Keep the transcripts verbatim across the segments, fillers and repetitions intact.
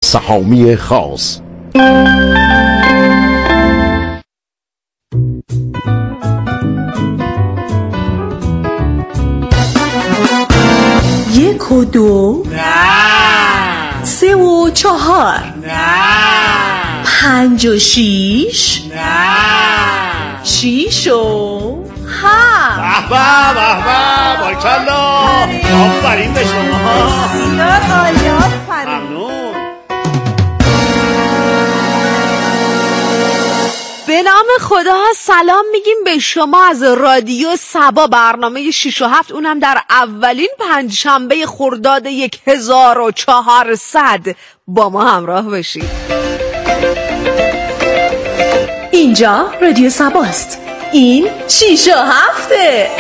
سهامی خاص. یک و دو، نه. سه و چهار، نه. پنج و شیش، نه. شیش و هفت. به به به به بارکالله، آفرین به شما. بسیار عالی، آفرین. ممنون. به نام خدا سلام میگیم به شما از رادیو سبا، برنامه شیش و هفت، اونم در اولین پنجشنبه خرداد یک هزار و چهارصد. با ما همراه باشید. اینجا رادیو سباست. این شیش و هفته.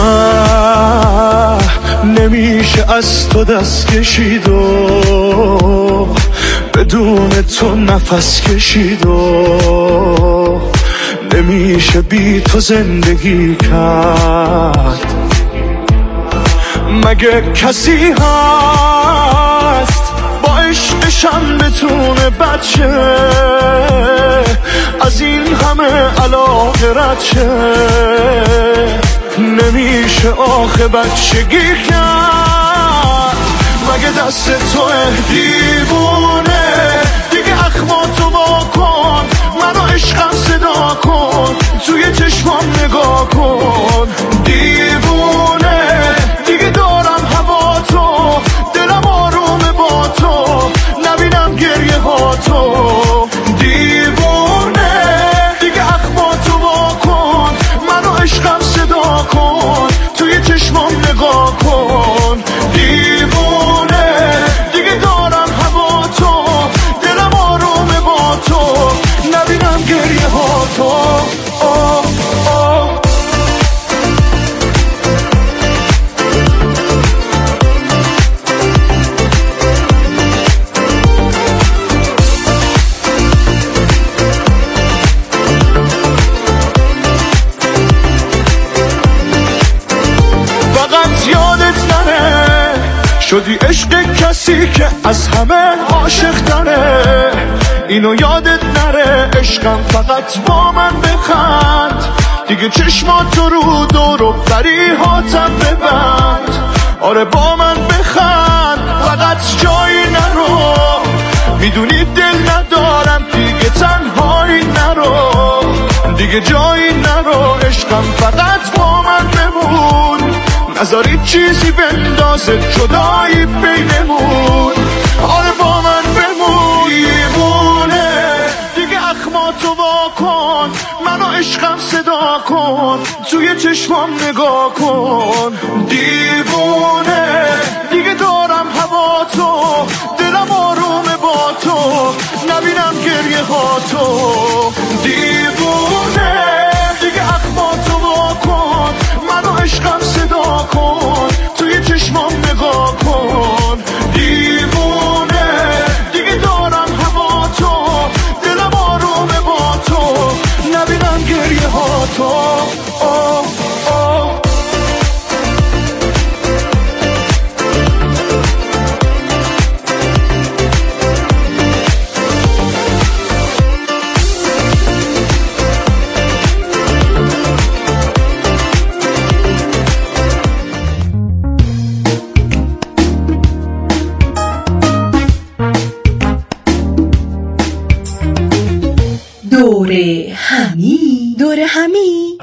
نه نمیشه از تو دست کشید و بدون تو نفس کشید و نمیشه بی تو زندگی کرد. مگه کسی هست با عشقشم بتونه بچه از این همه علاقه رد شه؟ نمیشه آخه بچگی کرد. مگه دست تو دیوونه دیگه اخماتو وا کن، منو عشقم صدا کن، توی چشمام نگاه کن. دیوونه دیگه دارم هوا تو، دلم آرومه با تو، نبینم گریه ها تو. دیوونه دیگه اخماتو وا کن، منو عشقم صدا کن، توی چشمام نگاه کن. دیوونه دیگه دارم هوا تو، دلم آرومه با تو، نبینم گریه ها تو. آه آه. فقط یادت نره شدی عشق کسی که از همه عاشق تره. اینو یادت نره عشقم فقط با من بخند، دیگه چشماتو رو دور و بریهاتم ببند. آره با من بخند، فقط جایی نرو، میدونی دل ندارم دیگه تنهایی نرو، دیگه جایی نرو، عشقم فقط با من بمون، نذاری چیزی بندازه جدایی بینمون. آره با من بمون. دیوونه دیگه اخماتو وا کن، منو عشقم صدا کن، توی چشمام نگاه کن. دیوونه دیگه دارم هوا تو، دلم آرومه با تو، نبینم گریه ها تو. دیوونه دیگه اخماتو وا کن، منو عشقم صدا کن، توی چشمام نگاه کن. دیوونه دیگه دارم هوا تو، دلم آرومه با تو، نبینم گریه ها تو. آه آه. دوره همی. دوره همی.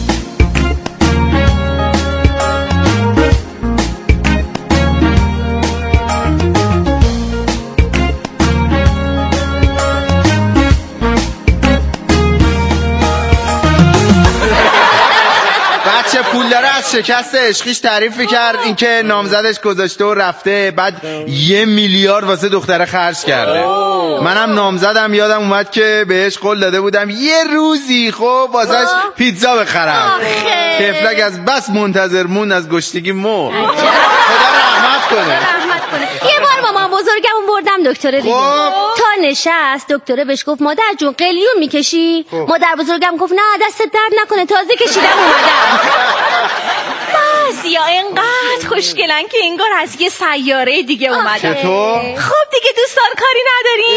بچه پول داره از شکست عشقیش تعریف کرد، اینکه نامزدش گذاشته و رفته، بعد یه میلیارد واسه دختره خرج کرده. منم نامزدم یادم اومد که بهش قول داده بودم یه روزی خب واسهش پیتزا بخرم. طفلک از بس منتظر مون از گشتگی مرد. خدا رحمت کنه. یه بار مامان بزرگمون بردم دکتر دیگه، تا نشست دکتره بهش گفت مادر جون قلیون میکشی؟ مادر بزرگم گفت نه دست درد نکنه تازه کشیدم اومدم. بس یا انقدر خوشگلن که انگار از یه سیاره دیگه اومدن. چطور؟ خب دیگه دوستان کاری ندارین؟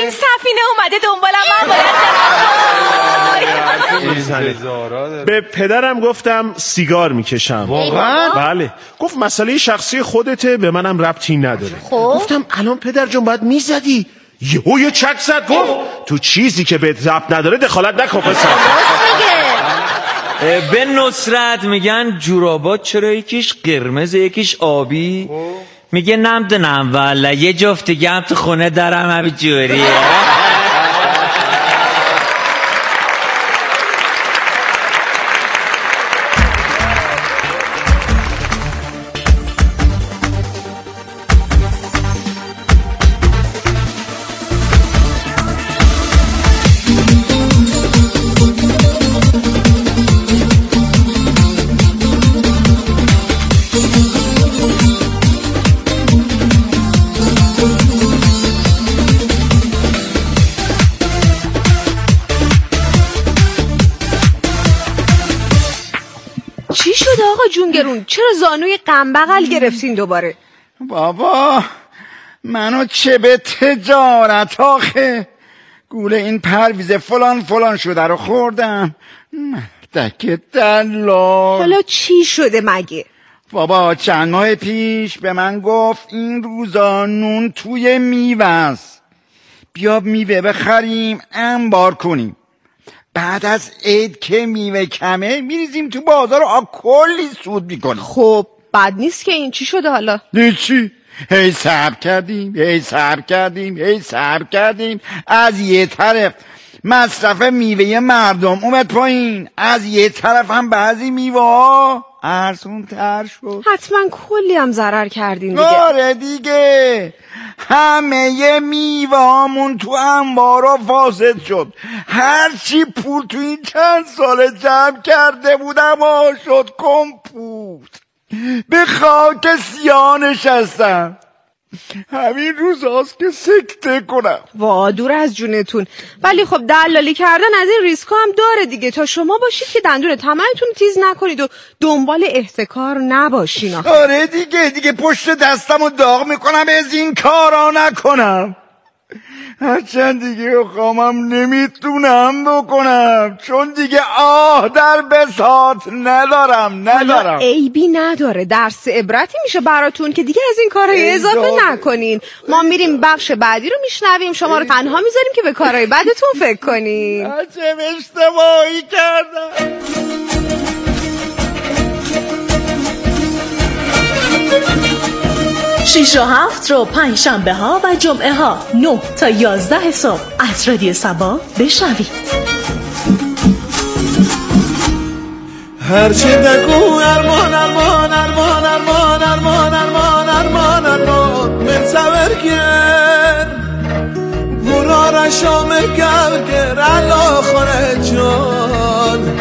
اینه اومده دنبالم، من باید به پدرم گفتم سیگار میکشم. واقعا؟ بله. گفت مسئله شخصی خودته، به منم ربطی نداره. خب گفتم الان پدر جون باید میزدی. یهو یه چک زد گفت تو چیزی که به ربط نداره دخالت نکن پسر. به نصرت میگن جورابات چرا یکیش قرمز یکیش آبی؟ میگه نمیدونم والا، یه جفت دیگه هم تو خونه دارم همین جوریه. چی شده آقا جونگرون؟ چرا زانوی غم بغل گرفتین دوباره؟ بابا منو چه به تجارت آخه، گوله این پرویزه فلان فلان شده رو خوردم. مردک دلال. حالا چی شده مگه؟ بابا چند ماه پیش به من گفت این روزا نون توی میوه است، بیا میوه بخریم انبار کنیم، بعد از عید که میوه کمه میریزیم تو بازار و کلی سود میکنیم. خب بد نیست که این. چی شده حالا؟ چی؟ هی صبر کردیم هی صبر کردیم هی صبر کردیم از یه طرف مصرف میوه مردم اومد پایین، از یه طرف هم بعضی میوه ها ارزون تر شد. حتما کلی هم ضرر کردین دیگه. آره دیگه، همه میوه هامون تو انبارا فاسد شد. هرچی پول تو این چند سال جمع کرده بودم ها شد کمپوت، به خاک سیاه نشستم. همین روز هاست که سکته کنم. وا دور از جونتون. ولی خب دلالی کردن از این ریسکا هم داره دیگه، تا شما باشید که دندون طمعتون تیز نکنید و دنبال احتکار نباشین. آره دیگه دیگه پشت دستم رو داغ میکنم از این کارا نکنم. هرچند دیگه خامم نمیتونم بکنم، چون دیگه آه در بساط ندارم ندارم. عیبی نداره، درس عبرتی میشه براتون که دیگه از این کارهای اضافه نکنین. ما میریم بخش بعدی رو میشنویم، شما رو تنها میذاریم که به کارهای بعدتون فکر کنین. چه اشتباهی کردم. شیش و هفت رو پنج شنبه ها و جمعه ها نه تا یازده صبح از رادیو سبا بشنوید. هرچی دکو ارمان ارمان ارمان ارمان ارمان ارمان ارمان ارمان من سور کر گورا را شام کل کر علا خانه جان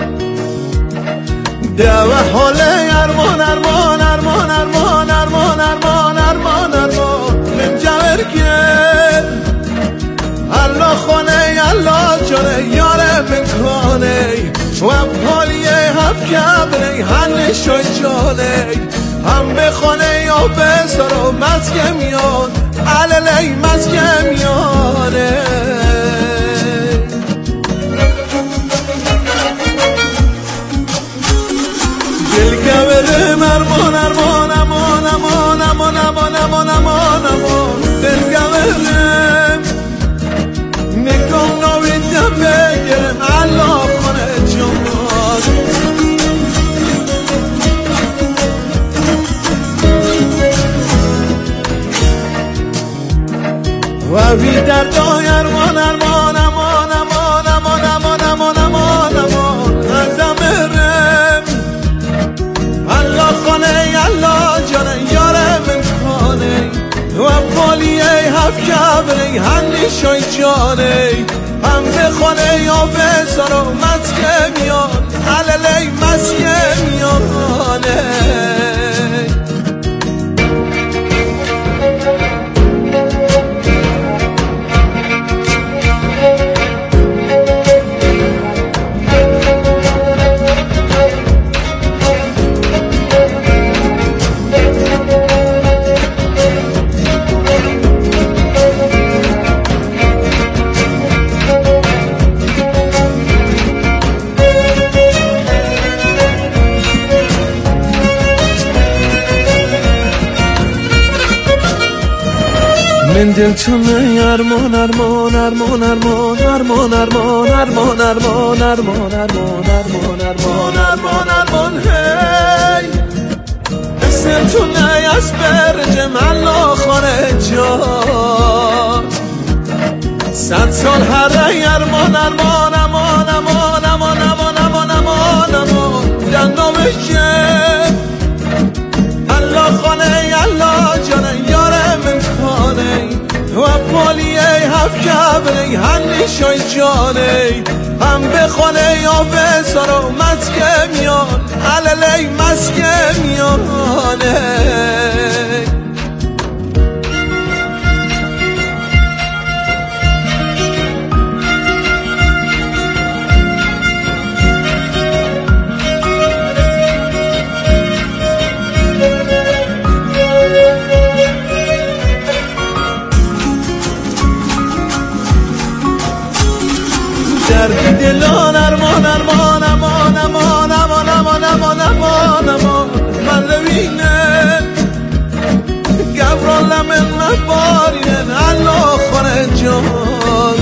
دوه حاله ارمان ارمان ارمان ارمان ارمان ارمان ارمان ارمان من جور کر علا خانه علا جانه یاره من کانه و حالیه هف کبره هنه شای جانه هم به خانه یا به سرو مزگه میان عللی مزگه میانه دل کبره مرمان ارمان امان امان امان امان امان امان امان دل کبره نکام نویدم بگرم علا خانه جان و بی در دای ارمان ارمان امان امان امان امان امان امان امان ازم رم الله خانه الله جانه یاره من خانه و پالیه هف کبره هنی شای جانه هم به خانه یا به سارو مزگه میان عللی مزگه میانه این دلتونه ارمان ارمان ارمان ارمان ارمان ارمان ارمان ارمان ارمان ارمان ارمان ارمان ارمان ارمان هی دلتونه از برج ملا خارجا صد سال هر ای ارمان ارمان امان امان امان امان امان امان امان دندامه که الله خانه الله جانه یاره من خانه و پالیه هف کبنه هنی شای جانه هم به خانه یا به سارا مسکه میان عللی مسکه میانه دلان ارمان ارمان امان امان امان امان امان امان امان من روینه گبران لمن مبارینن الله خارجان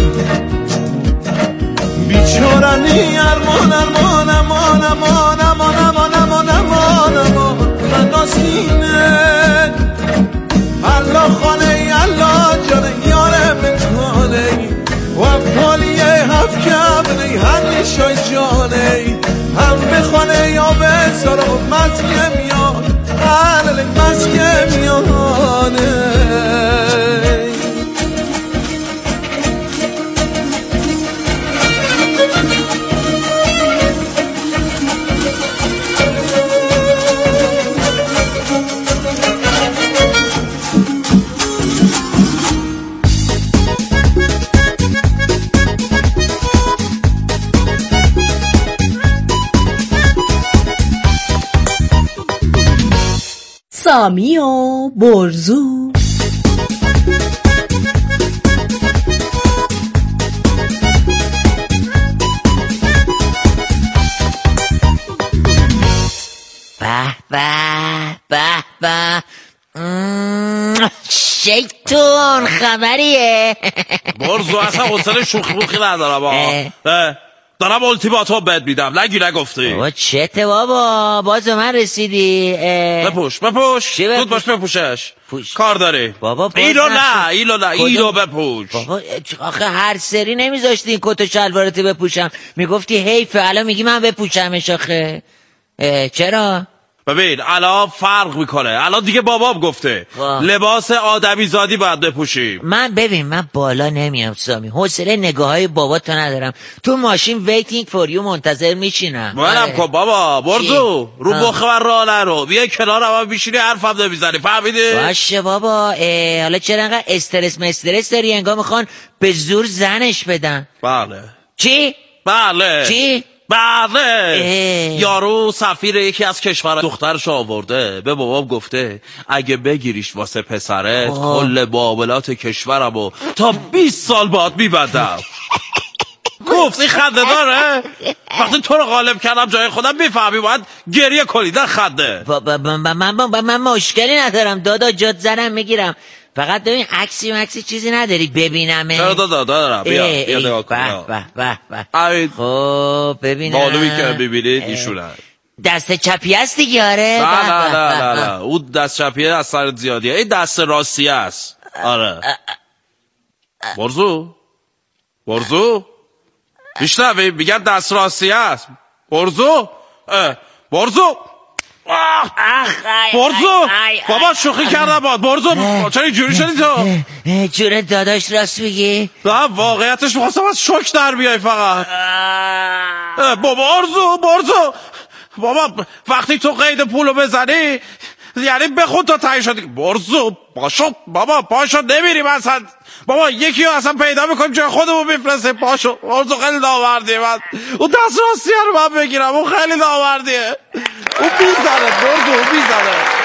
بیچارنی ارمان ارمان امان امان امان امان امان امان امان من ناسینه الله خانه الله جانه یاره من خانه و پالیه هف کبنه هنی شای جانه هم به خانه یا به سارا مسکه میان علل مسکه میانه سامی و برزو. به به به به شیطون خبریه؟ برزو اصلا حوصله شوخی بوخی ندارم. دارم التیماتوم بهت میدم، نگی نگفتی. بابا چته بابا، باز من رسیدی. بپوش بپوش زود باش بپوشش. پوش. کار داری بابا اینو نه اینو نه اینو بپوش. بابا آخه هر سری نمیذاشتی این کت و شلوارتو بپوشم، میگفتی حیفه، الان میگی من بپوشمش. آخه چرا؟ ببین الان فرق میکنه، الان دیگه بابام گفته خواه. لباس آدمی زادی باید بپوشیم. من ببین من بالا نمیام سامی، حوصله نگاه های بابا تو ندارم، تو ماشین ویتینگ فور یو منتظر میشینم. منم کن بابا. برزو رو مخ من راه نرو، بیا کنار هم میشینی حرفم نمیزنی، فهمیدی؟ باشه بابا. حالا چرا انقدر استرس مسترس داری؟ انگار میخوان به زور زنش بدن. بله. چی؟ بله. چی؟ بله. یارو سفیر یکی از کشور دخترش آورده، به بابام گفته اگه بگیریش واسه پسرت کل معاملات کشورم و تا بیست سال باید میبندم. گفت این خنده داره؟ وقتی تو رو غالب کردم جای خودم میفهمی باید گریه کنی نه خنده. من مشکلی ندارم دادا، جات زنم میگیرم، فقط ببین عکسی مکسی چیزی نداری ببینمه؟ چرا دادا دارم، بیا بیا نگاه کن. به به به به. خب ببینم معلومی که ببینید ایشونه. دست چپی است دیگه؟ آره. نه نه نه نه نه اون دست چپیه از سر زیادیه، این دست راستیه است. آره. برزو برزو میشنوی؟ میگم دست راستیه است. برزو برزو برزو بابا شوخی کردم باد. برزو چرا اینجوری شدی تو؟ جوره داداش راست میگی؟ نه واقعیتش میخواستم از شوک در بیای فقط. بابا برزو برزو بابا وقتی تو قید پولو بزنی یعنی بخون تا تایی شدی. برزو باشو بابا پاشو نمیریم اصلا. بابا یکی رو اصلا پیدا میکنیم جای خودمون میفرسته. پاشو برزو خیلی نامردیه. من اون دست راستیه رو من بگیرم، اون خیلی نامردیه. اون بیزنه برزو، اون بیزنه.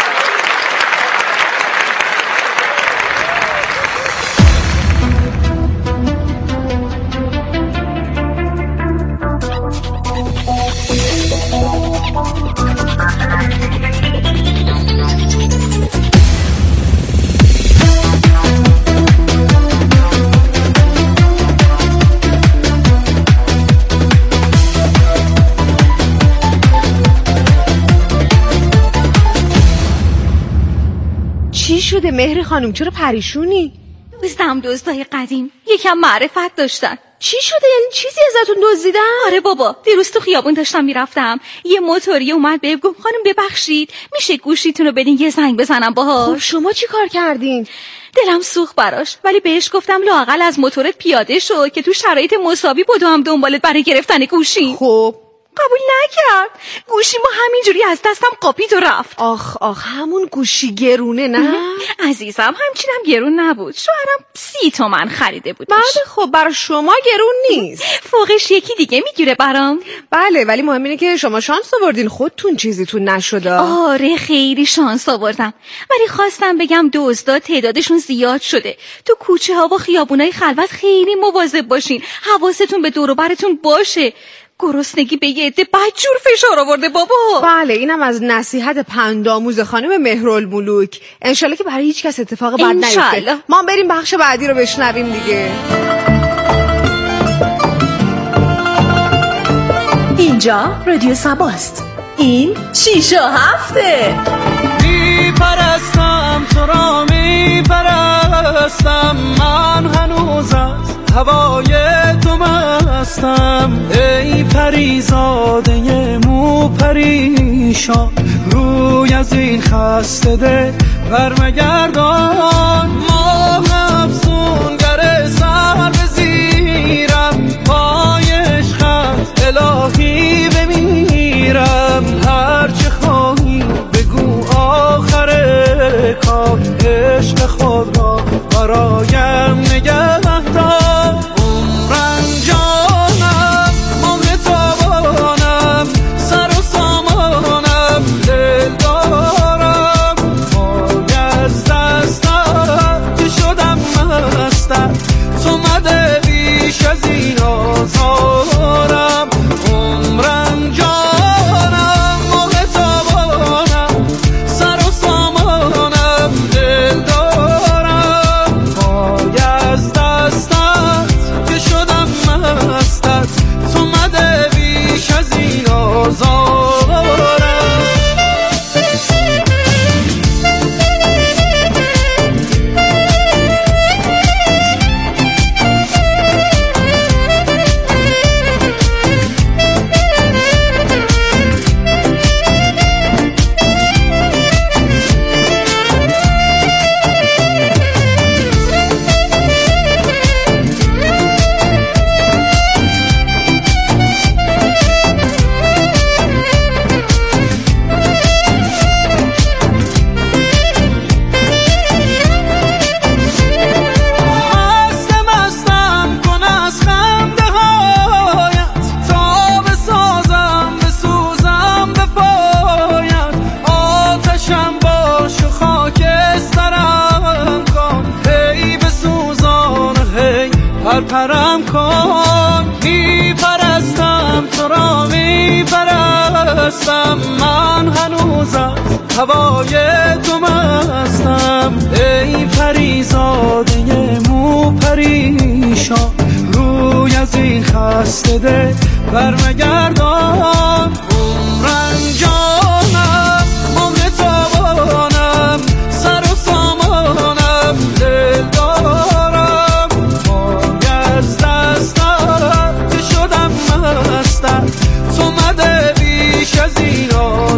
بده مهری خانم، چرا پریشونی؟ دزدم دزدای قدیم یکم معرفت داشتن. چی شده؟ یعنی چیزی ازتون دزدیدن؟ آره بابا، دیروز تو خیابون داشتم میرفتم، یه موتوری اومد بهم گفت خانم ببخشید میشه گوشیتون رو بدین یه زنگ بزنم باهاش. خب شما چی کار کردین؟ دلم سوخت براش، ولی بهش گفتم لااقل از موتورت پیاده شو که تو شرایط مساوی بدوام دنبالت برای گرفتن گوشی. خب قبول نکرد، گوشی ما همینجوری از دستم قاپید و رفت. آخ آخ همون گوشی گرونه نه؟ عزیزم همچینم گرون نبود، شوهرم سی تومن خریده بود. بله خب برای شما گرون نیست. فوقش یکی دیگه میگیره برام. بله ولی مهم اینه که شما شانس آوردین خودتون چیزیتون نشده. آره خیلی شانس آوردم، ولی خواستم بگم دزدا تعدادشون زیاد شده. تو کوچه ها و خیابونای خلوت خیلی مواظب باشین، حواستون به دور و برتون باشه. گرسنگی به یه عده بدجور فشار آورده بابا. بله اینم از نصیحت پندآموز خانم مهرالملوک. انشالله که برای هیچ کس اتفاق بد نیفته. ما بریم بخش بعدی رو بشنویم دیگه. اینجا رادیو سباست. این شیش و هفته. می پرستم تو را می پرستم، من هنوز از هوای تو مستم. ای پریزاده مو پریشان، روی از این خسته ده برمگردان. ماه افسونگر سر بزیرم، پای عشقت الهی بمیرم. هرچه خواهی بگو آخر کار، عشق خود را برایم نگه دار. پرپرم کن. می پرستم تو را می پرستم، من هنوز از هوای تو مستم. ای پریزاده مو پریشان، روی از این خسته ده برمگردان. عمرم جانم مهر تابانم، سر و سامانم دل دارم. پای از دستم که شدم مستم، تو مده بیش از این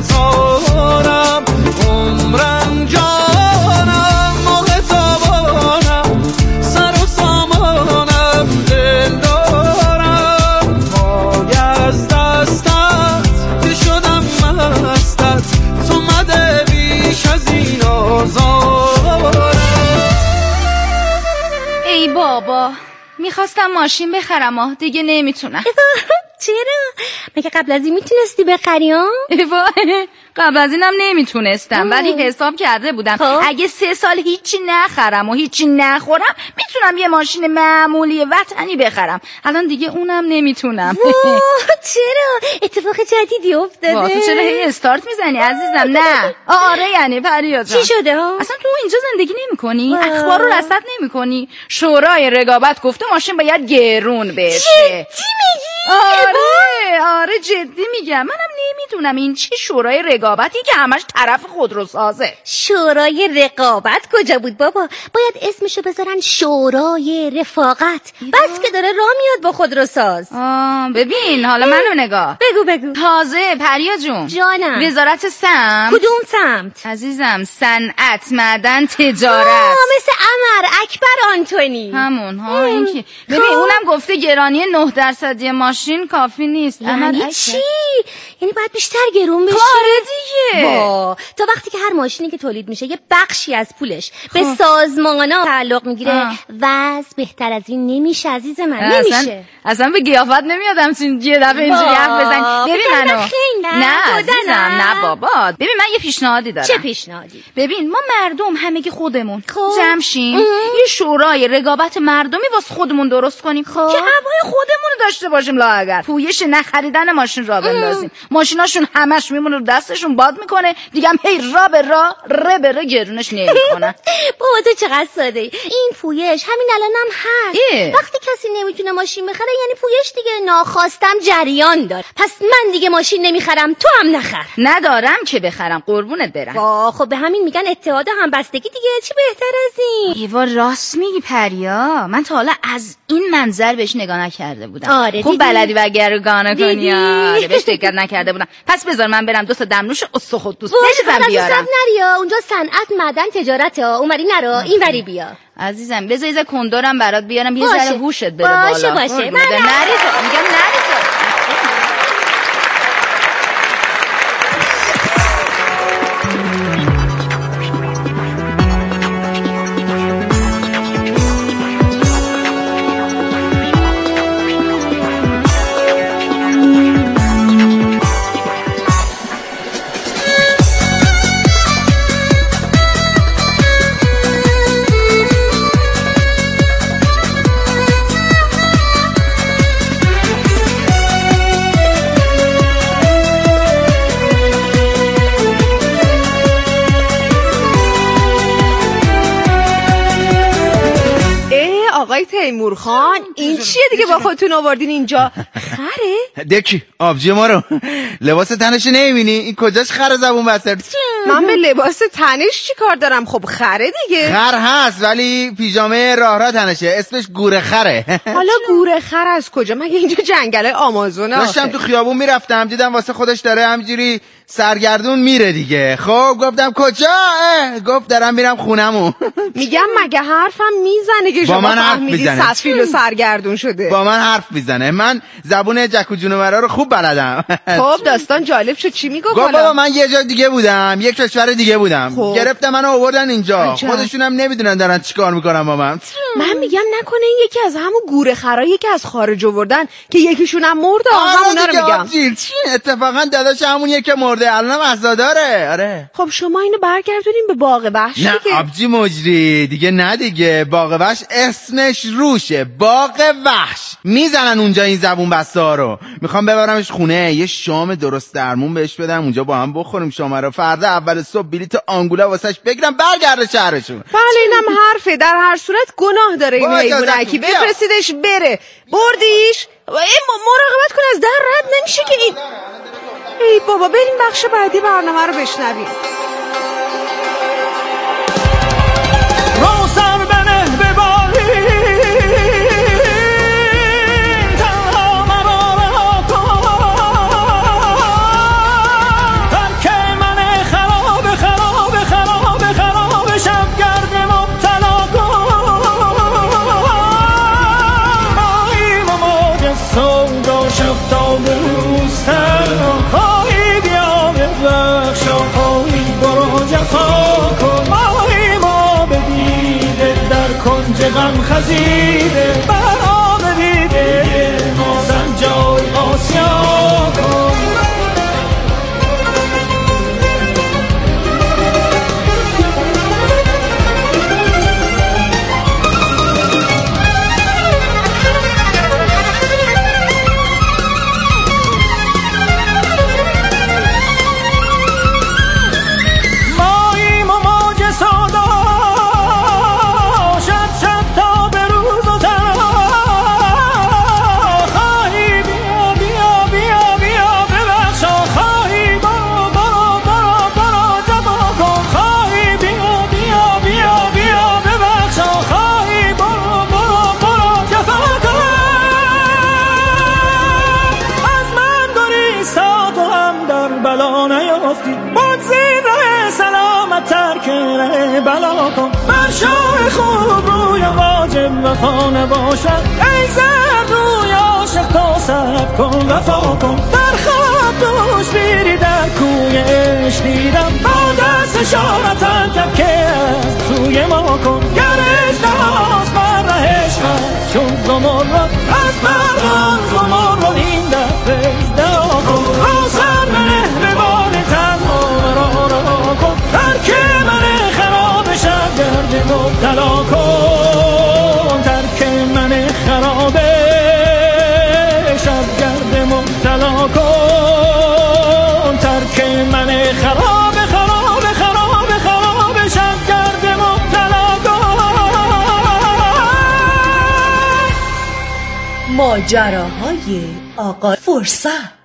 آزارم. عمرم جانم مهر تابانم، سر و سامانم دل دارم. پای از دستم که شدم مستم، تو مده بیش از این آزارم. ای بابا میخواستم ماشین بخرم آه دیگه نمیتونم. چرا؟ مگه قبل از این میتونستی بخری ها؟ قبل از اینم نمیتونستم ولی حساب کرده بودم ها؟ اگه سه سال هیچی نخرم و هیچی نخورم میتونم یه ماشین معمولی وطنی بخرم. الان دیگه اونم نمیتونم. چرا؟ اتفاق جدیدی افتاده؟ وا تو چرا هی استارت میزنی عزیزم؟ نه آره یعنی پریا جان چی شده ها؟ اصلا تو اینجا زندگی نمیکنی؟ اخبار رو رصد نمیکنی؟ شورای رقابت گفته ماشین باید گرون بشه. چی میگی؟ آره آره جدی میگم. منم نمیدونم این چه شورای رقابتی که همش طرف خودروسازه. شورای رقابت کجا بود بابا؟ باید اسمشو بذارن شورای رفاقت. بس که داره راه میاد با خودروساز. آه ببین حالا منو نگاه. بگو بگو. تازه پریا جون. جانم. وزارت سمت. کدوم سمت؟ عزیزم صنعت، معدن، تجارت. آه مثل عمر اکبر آنتونی. همون ها این که ببین اونم گفته گرانی نه درصدی ماشین کافی نیست. یعنی چی؟ یعنی باید بیشتر گرون بشه؟ کاره دیگه. با تا وقتی که هر ماشینی که تولید میشه یه بخشی از پولش به سازمانا تعلق میگیره، وضع بهتر از این نمیشه عزیز من. نمیشه. اصلا اصلا به قیافت نمیادم چون یه دفعه اینجوری حرف بزنی. ببین منو. نه عزیزم نه بابا. ببین من یه پیشنهادی دارم. چه پیشنهادی؟ ببین ما مردم همگی خودمون جمع شیم یه شورای رقابت مردمی واسه خودمون درست کنیم که هوای خودمون رو داشته باشیم. لااقل پویش نخریدن ماشین را بندازیم. ماشیناشون همش میمونه رو دستشون باد میکنه دیگه هم هی را به را ره به ره گرونش نمیکنن. بابا تو چقدر ساده ای. این پویش همین الانم هست. وقتی کسی نمیتونه ماشین بخره یعنی پویش دیگه ناخواستم جریان داره. پس من دیگه ماشین نمیخرم تو هم نخر. ندارم که بخرم قربونت برم. وا خب به همین میگن اتحاد همبستگی دیگه. چی بهتر از این؟ ایوا راست میگی پریا. من تا حالا از این منظر بهش نگاه نکرده بودم. آره خوب بلدی وگرگانه کنی. آره بهش دقت نکرده بودم. پس بذار من برم دو تا دمنوش استخوت بریزم بیارم. نریا اونجا صنعت معدن تجارت ها. اونوری نرو اینوری بیا. عزیزم بذار یه کندورم برات بیارم یه ذره هوشت بره بالا. باشه باشه. من نریزم میگم نریزم. آقای تیمور خان این چیه دیگه با خودتون آوردین اینجا؟ خره؟ دکی آبجی ما رو لباس تنش نمیبینی؟ این کجاش خره زبون بسر؟ من به لباس تنش چی کار دارم؟ خب خره دیگه. خر هست ولی پیژامه راه راه تنشه اسمش گوره خره. حالا گوره خر از کجا؟ مگه اینجا جنگل آمازونه؟ داشتم تو خیابون میرفتم دیدم واسه خودش داره همجوری سرگردون میره دیگه. خب گفتم کجا؟ گفت دارم میرم خونمون. میگم مگه حرفم میزنه که شما فهمیدی سفیل و سرگردون شده؟ با من حرف میزنه. من زبون جک و جونورا رو خوب بلدم. خب داستان جالب شد. چی میگفت؟ گفت بابا من یه جا دیگه بودم یک کشور دیگه بودم خب. گرفتم منو آوردن اینجا. خودشونم نمیدونن دارن چیکار میکنن با من. من میگم نکنه این یکی از همون گوره خرایی که از خارج آوردن که یکیشون هم مرده. همونا رو میگم. اتفاقا داداش همون یکی مرده الانم عزاداره. آره خب شما اینو برگردونین به باغ وحش نه دیگه. آبجی مجری دیگه نه دیگه. باغ وحش اسمش روشه. باغ وحش میزنن اونجا این زبون بسته ها رو. میخوام ببرمش خونه یه شام درست درمون بهش بدم اونجا با هم بخوریم شام رو. فردا اول صبح بلیت آنگولا واسش بگیرم برگرده شهرشون. بله اینم حرفه. در هر صورت گناه داره این حیوانکی. بفرستیدش بره. بردیش مراقبت کن از در رد نمیشه که این. ای بابا بریم بخش بعدی برنامه رو بشنویم. روسر بنه بباری تنها مرا رها کن. ترک من خراب خراب خراب خراب شبگرد مبتلا کن. آییم و موج سودا شب تا بروز تنها خواهی بیا به بخشا خواهی برو جفا کن. آییم و بدیده در کنج غم خزیده بر آب دیده مازن جای آسیا کن. ماییم و موج سودا شب شب تا به روز و تن سر بلا کن، بر شاه خوب روی واجب وفا نباشد. ای زرد روی عاشق تا سب کن وفا کن، در خواب دوش بیری در کوی عشق دیدم، با دست اشارتن تبکه از سوی ما کن. گر اجدهاست بر ره عشقت چون زمرد، از بران زمرد این دفت اجدها کن. رو سر منه به بال تنها را را کن، ترک من خراب شب گرد مبتلا کن. ترک من خراب شب گرد مبتلا کن. ترک من خراب خراب خراب خراب شب گرد مبتلا کن. ماجراهای آقا فرصت.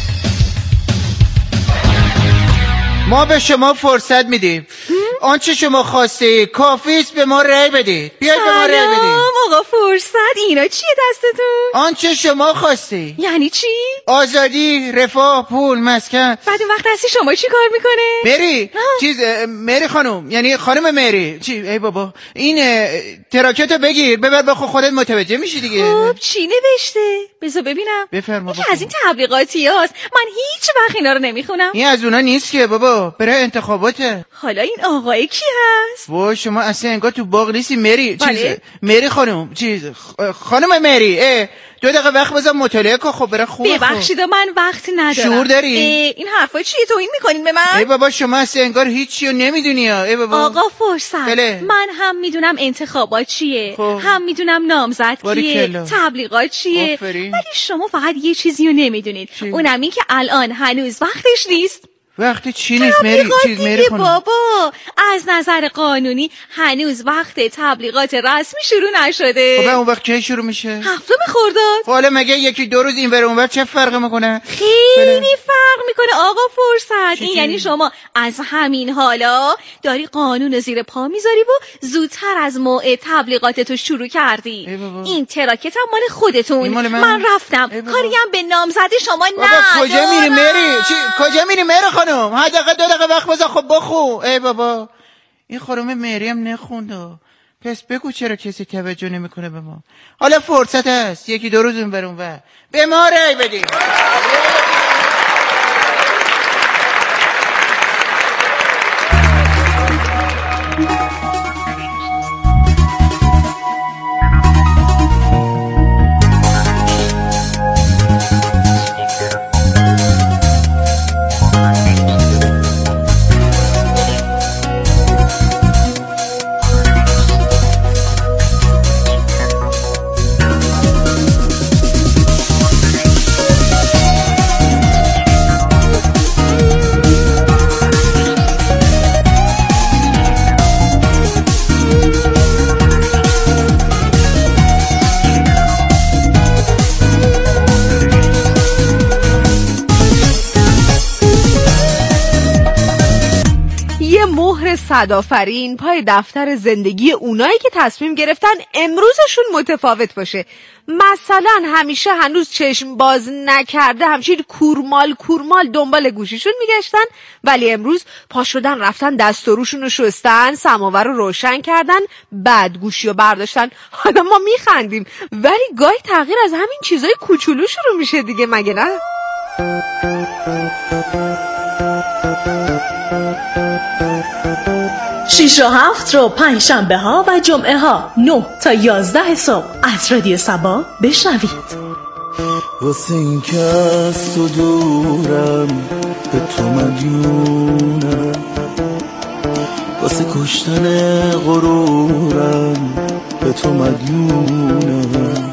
ما به شما فرصت میدیم، آنچه شما خواسته کافیست به ما رأی بدید. بیاید به ما رأی بدید. سلام آقا فرصت، اینا چیه دستتون؟ آنچه شما خواسته. یعنی چی؟ آزادی، رفاه، پول، مسکن. بعد اون وقت دستی شما چی کار میکنه؟ مری چیز مری خانم، یعنی خانم مری چی؟ ای بابا این تراکتو بگیر ببر بخو، خودت متوجه میشی دیگه. خب چی نوشته؟ بذار ببینم. بفرما. یکی از این تبلیغاتی هاست، من هیچ وقت اینا رو نمیخونم. این از اونا نیست که بابا، برای انتخاباته. حالا این آقای کی هست؟ وای شما اصلا انگار تو باغ نیستی مری. بله؟ چیز مری خانم، چیز خانم مری، اه دو دقیقه وقت بذار مطالعه کن. خب برای خوبه. ببخشید من وقت ندارم. شعور داری؟ این حرفا چیه توهین میکنین به من؟ ای بابا شما اصلا انگار هیچی رو نمیدونی. ای بابا آقا فرصت، بله. من هم میدونم انتخابات چیه، خوب. هم میدونم نامزد کیه، تبلیغات چیه، آفرین. ولی شما فقط یه چیزی رو نمیدونید، اونم این که الان هنوز وقتش نیست. وقتی چی نیست مری؟ چیز مری خانم بابا از نظر قانونی هنوز وقت تبلیغات رسمی شروع نشده. خب اون وقت کی شروع میشه؟ هفتم خرداد. حالا مگه یکی دو روز این ور اون ور چه فرقی میکنه؟ خیلی فرق میکنه آقا فرصت. این یعنی شما از همین حالا داری قانون زیر پا میذاری و زودتر از موعد تبلیغاتتو شروع کردی. این تراکت هم مال خودتون. مال من. من رفتم کاری هم به نامزد شما بابا ندارم. کجا میری مری؟ چی کجا میری مری خانم؟ حداقل دو دقیقه وقت بذار. خب بخو. ای بابا این خانم مری هم نخونده، پس بگو چرا کسی توجه نمیکنه به ما؟ حالا فرصت هست یکی دو روز اون بر اون ور به ما رأی بدید. صدآفرین پای دفتر زندگی اونایی که تصمیم گرفتن امروزشون متفاوت باشه. مثلا همیشه هنوز چشم باز نکرده همچین کورمال کورمال دنبال گوشیشون میگشتن، ولی امروز پا شدن رفتن دست و روشون رو شستن، سماور رو روشن کردن، بعد گوشی رو برداشتن. حالا ما میخندیم ولی گاهی تغییر از همین چیزای کوچولو شروع میشه دیگه، مگه نه؟ شیش و هفت رو پنج شنبه ها و جمعه ها نه تا یازده صبح از رادیو سبا بشنوید. واسه این که از تو دورم به تو مدیونم، واسه کشتن غرورم به تو مدیونم،